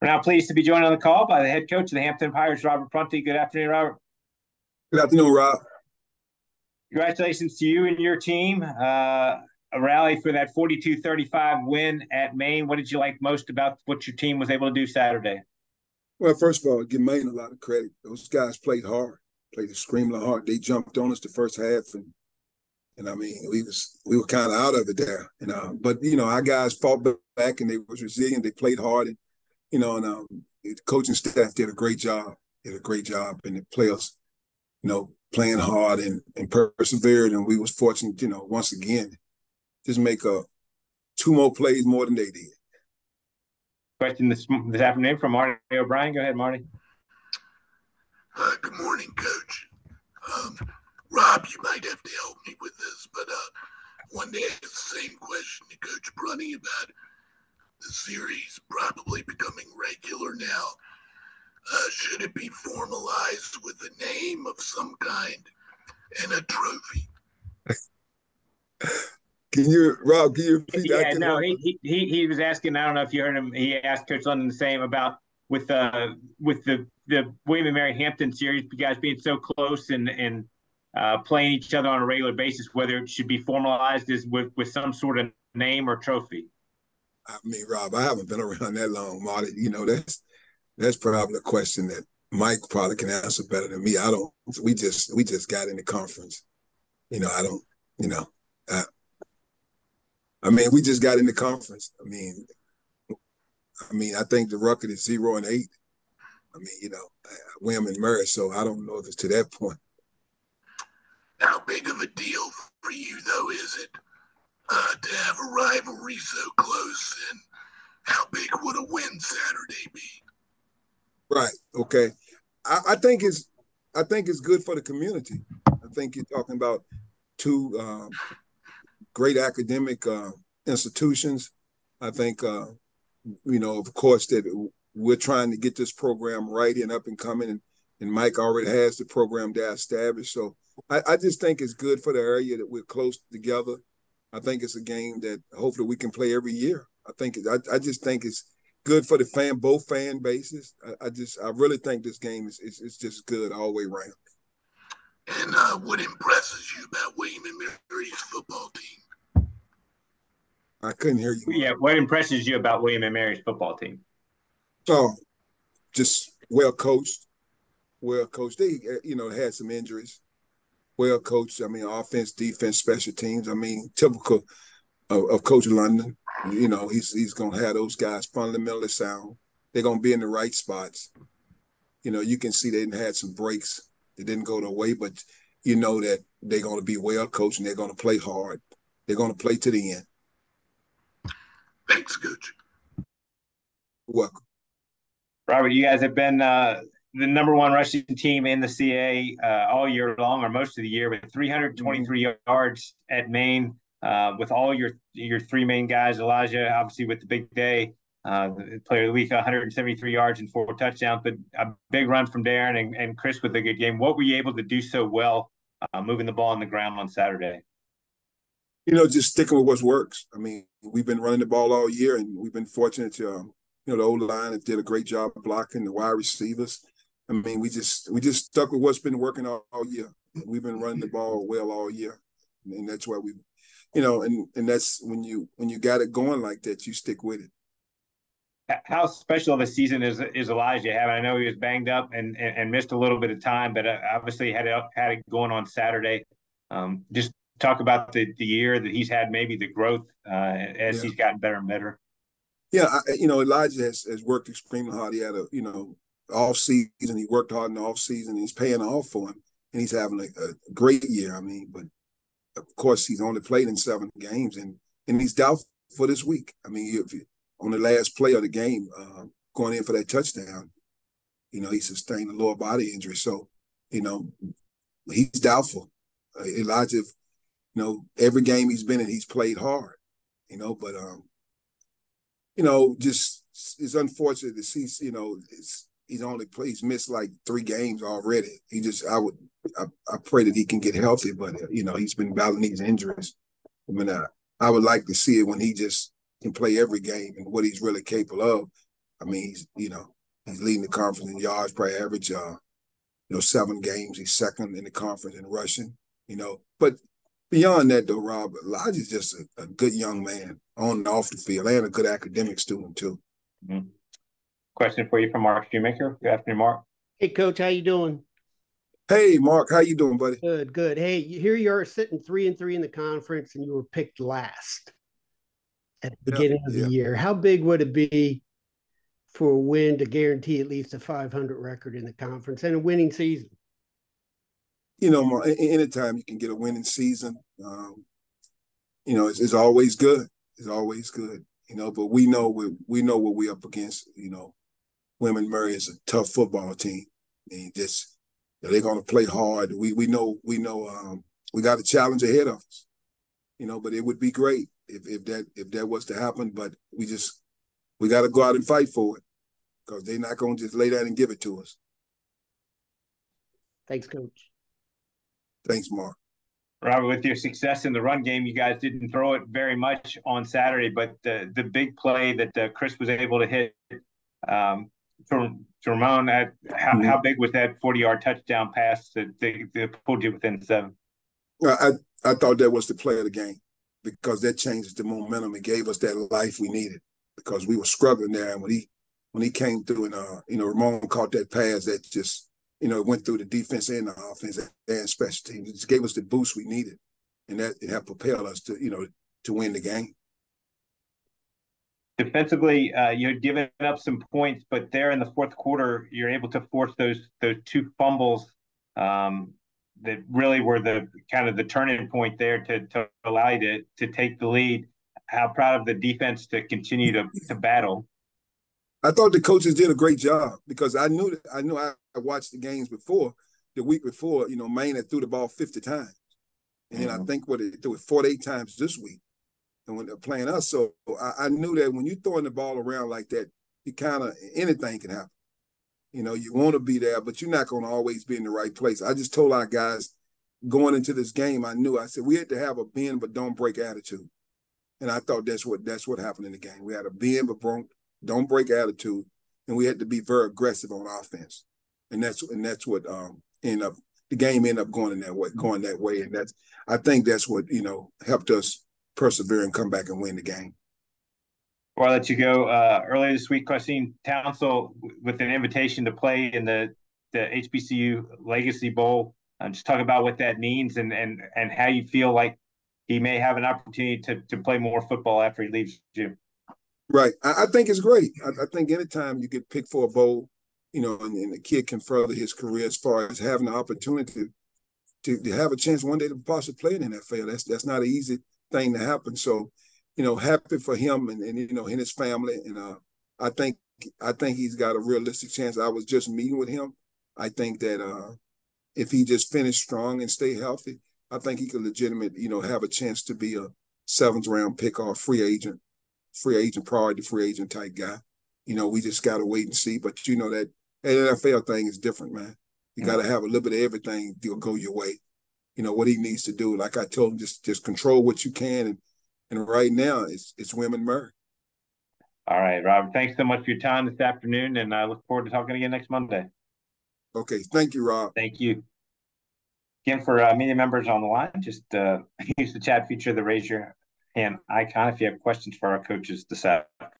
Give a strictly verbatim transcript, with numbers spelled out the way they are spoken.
We're now pleased to be joined on the call by the head coach of the Hampton Pirates, Robert Prunty. Good afternoon, Robert. Good afternoon, Rob. Congratulations to you and your team. Uh, a rally for that forty-two thirty-five win at Maine. What did you like most about what your team was able to do Saturday? Well, first of all, give Maine a lot of credit. Those guys played hard, played extremely hard. They jumped on us the first half, and and I mean, we was we were kind of out of it there. And uh, but you know, our guys fought back and they was resilient. They played hard, and you know, and um, the coaching staff did a great job. Did a great job, and the players, you know, playing hard and, and persevered. And we was fortunate, you know, once again, just make a two more plays more than they did. Question this, this afternoon from Marty O'Brien. Go ahead, Marty. Uh, good morning, Coach. Um, Rob, you might have to help me with this, but uh, I wanted to ask the same question to Coach Brunny about the series probably becoming regular now. Uh, should it be formalized with a name of some kind and a trophy? Can you, Rob, can you repeat yeah, that? no, he, he he was asking, I don't know if you heard him, he asked Coach London the same about with uh with the, the William and Mary Hampton series, you guys being so close and, and uh, playing each other on a regular basis, whether it should be formalized as with, with some sort of name or trophy. I mean, Rob, I haven't been around that long, Marty. You know, that's that's probably a question that Mike probably can answer better than me. I don't. We just we just got in the conference. You know, I don't. You know, I, I mean, we just got in the conference. I mean, I mean, I think the record is zero and eight. I mean, you know, William and Murray. So I don't know if it's to that point. How big of a deal for you, though, is it uh, to have a rivalry so close? And how big would a win Saturday be? Right. Okay. I, I think it's I think it's good for the community. I think you're talking about two um, great academic uh, institutions. I think uh, you know, of course, that we're trying to get this program right and up and coming, and, and Mike already has the program there established. So I, I just think it's good for the area that we're close together. I think it's a game that hopefully we can play every year. I think it, I, I just think it's good for the fan, both fan bases. I, I just, I really think this game is, is, is just good all the way around. And uh, what impresses you about William and Mary's football team? I couldn't hear you. Yeah, what impresses you about William and Mary's football team? So, just well coached, well coached. They, you know, had some injuries. Well coached. I mean, offense, defense, special teams. I mean, typical of, of Coach London. You know, he's he's gonna have those guys fundamentally sound. They're gonna be in the right spots. You know, you can see they didn't had some breaks. They didn't go their way, but you know that they're gonna be well coached and they're gonna play hard. They're gonna play to the end. Thanks, Coach. You're welcome. Robert, you guys have been uh, the number one rushing team in the C A uh, all year long, or most of the year, with three hundred twenty-three mm-hmm. yards at Maine. Uh, with all your your three main guys, Elijah, obviously with the big day, uh, player of the week, one hundred seventy-three yards and four touchdowns, but a big run from Darren and, and Chris with a good game. What were you able to do so well uh, moving the ball on the ground on Saturday? You know, just sticking with what works. I mean, we've been running the ball all year, and we've been fortunate to, um, you know, the O-line did a great job blocking the wide receivers. I mean, we just we just stuck with what's been working all, all year. We've been running the ball well all year, and that's why we. You know, and, and that's when you when you got it going like that, you stick with it. How special of a season is is Elijah having? I know he was banged up and, and, and missed a little bit of time, but obviously had it had it going on Saturday. Um, just talk about the, the year that he's had, maybe the growth uh, as yeah. he's gotten better and better. Yeah, I, you know, Elijah has, has worked extremely hard. He had a you know off season. He worked hard in the off season. He's paying off for him, and he's having a, a great year. I mean, but. Of course, he's only played in seven games, and and he's doubtful for this week. I mean, if you, on the last play of the game, uh, going in for that touchdown, you know, he sustained a lower body injury. So, you know, he's doubtful. Uh, Elijah, you know, every game he's been in, he's played hard, you know, but, um, you know, just it's unfortunate to see, you know, it's, he's only played, he's missed like three games already. He just, I would, I, I pray that he can get healthy, but, uh, you know, he's been battling these injuries. I mean, uh, I would like to see it when he just can play every game and what he's really capable of. I mean, he's, you know, he's leading the conference in yards per average. Uh, you know, seven games. He's second in the conference in rushing. You know, but beyond that, though, Rob, Elijah's just a, a good young man on and off the field, and a good academic student too. Mm-hmm. Question for you from Mark Shoemaker. Good afternoon, Mark. Hey, Coach, how you doing? Hey, Mark, how you doing, buddy? Good, good. Hey, here you are sitting three and three in the conference, and you were picked last at the beginning yeah, of the yeah. year. How big would it be for a win to guarantee at least a five hundred record in the conference and a winning season? You know, Mark, anytime you can get a winning season, um, you know, it's, it's always good. It's always good. You know, but we know we we know what we're up against. You know, William and Mary is a tough football team, and just. They're going to play hard. We we know we know um, we got a challenge ahead of us, you know. But it would be great if if that if that was to happen. But we just we got to go out and fight for it because they're not going to just lay down and give it to us. Thanks, Coach. Thanks, Mark. Robert, with your success in the run game, you guys didn't throw it very much on Saturday, but the the big play that uh, Chris was able to hit. Um, To, to Ramon, how, mm-hmm. how big was that forty-yard touchdown pass that they, they pulled you within seven? I I thought that was the play of the game because that changed the momentum. It gave us that life we needed because we were struggling there. And when he when he came through and uh you know Ramon caught that pass that just you know went through the defense and the offense and special teams, it just gave us the boost we needed, and that it helped propel us to you know to win the game. Defensively, uh, you had given up some points, but there in the fourth quarter, you're able to force those those two fumbles um, that really were the kind of the turning point there to, to allow you to to take the lead. How proud of the defense to continue to to battle. I thought the coaches did a great job because I knew that I knew I watched the games before the week before. You know, Maine had threw the ball fifty times, and then mm-hmm. I think what they threw it forty-eight times this week. And when they're playing us, so I, I knew that when you're throwing the ball around like that, you kind of anything can happen. You know, you want to be there, but you're not going to always be in the right place. I just told our guys going into this game, I knew I said we had to have a bend but don't break attitude, and I thought that's what that's what happened in the game. We had a bend but don't break attitude, and we had to be very aggressive on offense, and that's and that's what um, ended up the game ended up going in that way, going that way, and that's I think that's what you know helped us persevere and come back and win the game. Before I let you go, uh, earlier this week, I seen Townsville with an invitation to play in the, the H B C U Legacy Bowl. Um, just talk about what that means and and and how you feel like he may have an opportunity to to play more football after he leaves you. Right. I, I think it's great. I, I think anytime you get picked for a bowl, you know, and, and the kid can further his career as far as having the opportunity to, to have a chance one day to possibly play in the N F L. That's that's not an easy thing to happen. So, you know, happy for him and, and you know, and his family. And uh, I think I think he's got a realistic chance. I was just meeting with him. I think that uh, if he just finished strong and stay healthy, I think he could legitimately, you know, have a chance to be a seventh round pick or a free agent, free agent, priority free agent type guy. You know, we just got to wait and see. But you know that that N F L thing is different, man. You got to have a little bit of everything to go your way. You know, what he needs to do. Like I told him, just just control what you can. And, and right now, it's it's William and Mary. All right, Robert. Thanks so much for your time this afternoon. And I look forward to talking again next Monday. Okay. Thank you, Rob. Thank you. Again, for uh, media members on the line, just uh, use the chat feature, the raise your hand icon if you have questions for our coaches this afternoon.